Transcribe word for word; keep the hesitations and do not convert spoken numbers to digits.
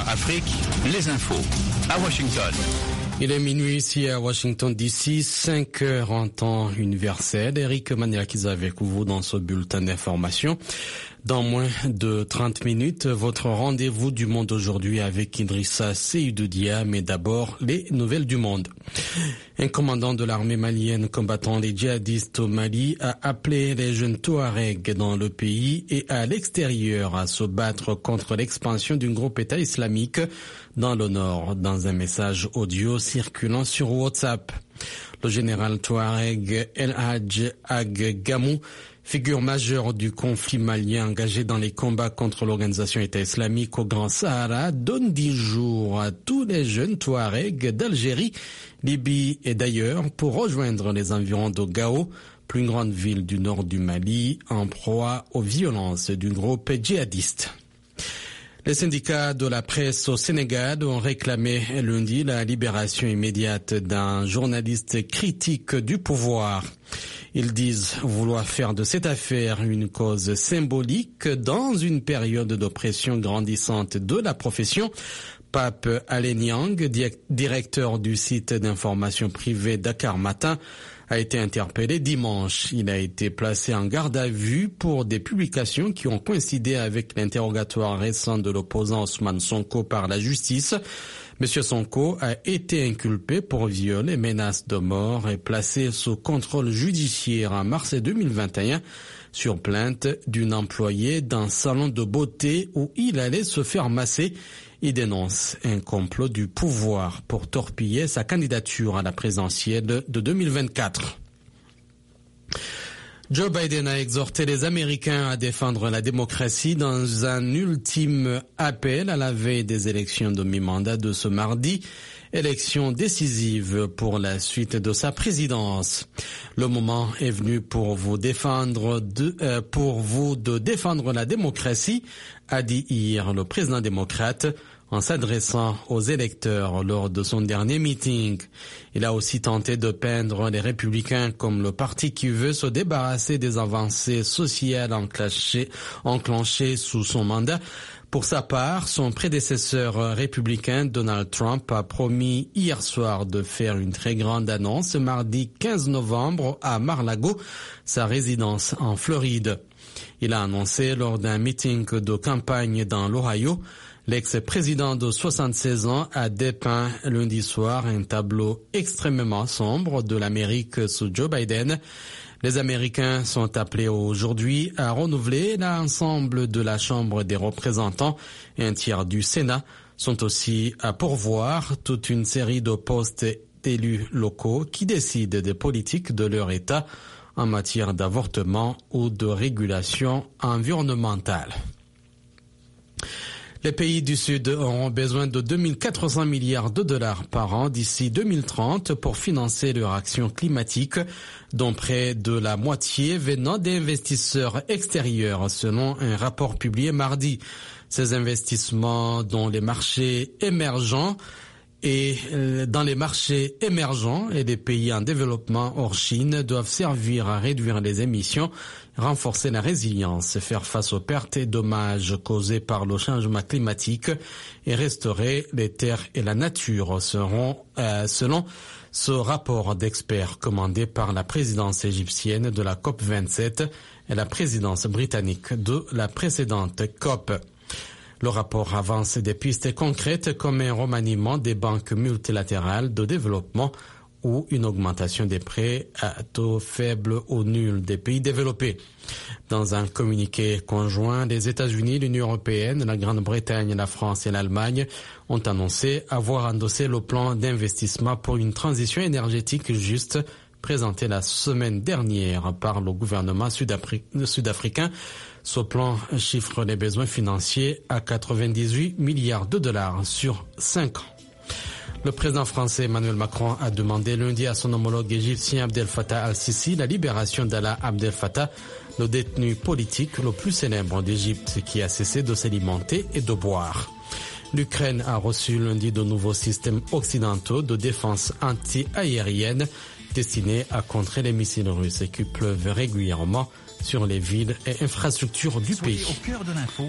Afrique, les infos à Washington. Il est minuit ici à Washington D C, cinq heures en temps universel. Eric Maniakis avec vous dans ce bulletin d'information. Dans moins de trente minutes, votre rendez-vous du monde aujourd'hui avec Idrissa Seydoudia, mais d'abord les nouvelles du monde. Un commandant de l'armée malienne combattant les djihadistes au Mali a appelé les jeunes Touaregs dans le pays et à l'extérieur à se battre contre l'expansion d'un groupe État islamique dans le nord, dans un message audio circulant sur WhatsApp. Le général Touareg El Hadj Ag Gamou, figure majeure du conflit malien engagé dans les combats contre l'organisation État islamique au Grand Sahara, donne dix jours à tous les jeunes Touaregs d'Algérie, Libye et d'ailleurs pour rejoindre les environs de Gao, plus grande ville du nord du Mali, en proie aux violences du groupe djihadiste. Les syndicats de la presse au Sénégal ont réclamé lundi la libération immédiate d'un journaliste critique du pouvoir. Ils disent vouloir faire de cette affaire une cause symbolique dans une période d'oppression grandissante de la profession. Pape Aleniang, directeur du site d'information privée Dakar Matin, a été interpellé dimanche. Il a été placé en garde à vue pour des publications qui ont coïncidé avec l'interrogatoire récent de l'opposant Ousmane Sonko par la justice. Monsieur Sonko a été inculpé pour viol et menaces de mort et placé sous contrôle judiciaire en mars deux mille vingt et un sur plainte d'une employée d'un salon de beauté où il allait se faire masser. Il dénonce un complot du pouvoir pour torpiller sa candidature à la présidentielle de deux mille vingt-quatre. Joe Biden a exhorté les Américains à défendre la démocratie dans un ultime appel à la veille des élections de mi-mandat de ce mardi, élection décisive pour la suite de sa présidence. Le moment est venu pour vous défendre de, euh, pour vous de défendre la démocratie, a dit hier le président démocrate en s'adressant aux électeurs lors de son dernier meeting. Il a aussi tenté de peindre les républicains comme le parti qui veut se débarrasser des avancées sociales enclenchées, enclenchées sous son mandat. Pour sa part, son prédécesseur républicain Donald Trump a promis hier soir de faire une très grande annonce mardi quinze novembre à Mar-a-Lago, sa résidence en Floride. Il a annoncé lors d'un meeting de campagne dans l'Ohio. L'ex-président de soixante-seize ans a dépeint lundi soir un tableau extrêmement sombre de l'Amérique sous Joe Biden. Les Américains sont appelés aujourd'hui à renouveler l'ensemble de la Chambre des représentants et un tiers du Sénat sont aussi à pourvoir toute une série de postes d'élus locaux qui décident des politiques de leur État en matière d'avortement ou de régulation environnementale. Les pays du Sud auront besoin de deux mille quatre cents milliards de dollars par an d'ici deux mille trente pour financer leur action climatique, dont près de la moitié venant d'investisseurs extérieurs, selon un rapport publié mardi. Ces investissements dont les marchés émergents et dans les marchés émergents et les pays en développement hors Chine doivent servir à réduire les émissions, renforcer la résilience, faire face aux pertes et dommages causés par le changement climatique et restaurer les terres et la nature, seront, euh, selon ce rapport d'experts commandé par la présidence égyptienne de la COP vingt-sept et la présidence britannique de la précédente COP. Le rapport avance des pistes concrètes comme un remaniement des banques multilatérales de développement ou une augmentation des prêts à taux faibles ou nuls des pays développés. Dans un communiqué conjoint, les États-Unis, l'Union européenne, la Grande-Bretagne, la France et l'Allemagne ont annoncé avoir endossé le plan d'investissement pour une transition énergétique juste présenté la semaine dernière par le gouvernement sud-afri- sud-africain. Ce plan chiffre les besoins financiers à quatre-vingt-dix-huit milliards de dollars sur cinq ans. Le président français Emmanuel Macron a demandé lundi à son homologue égyptien Abdel Fattah al-Sisi la libération d'Alaa Abdel Fattah, le détenu politique le plus célèbre d'Égypte qui a cessé de s'alimenter et de boire. L'Ukraine a reçu lundi de nouveaux systèmes occidentaux de défense anti-aérienne destinés à contrer les missiles russes qui pleuvent régulièrement sur les villes et infrastructures du pays. Au cœur de l'info.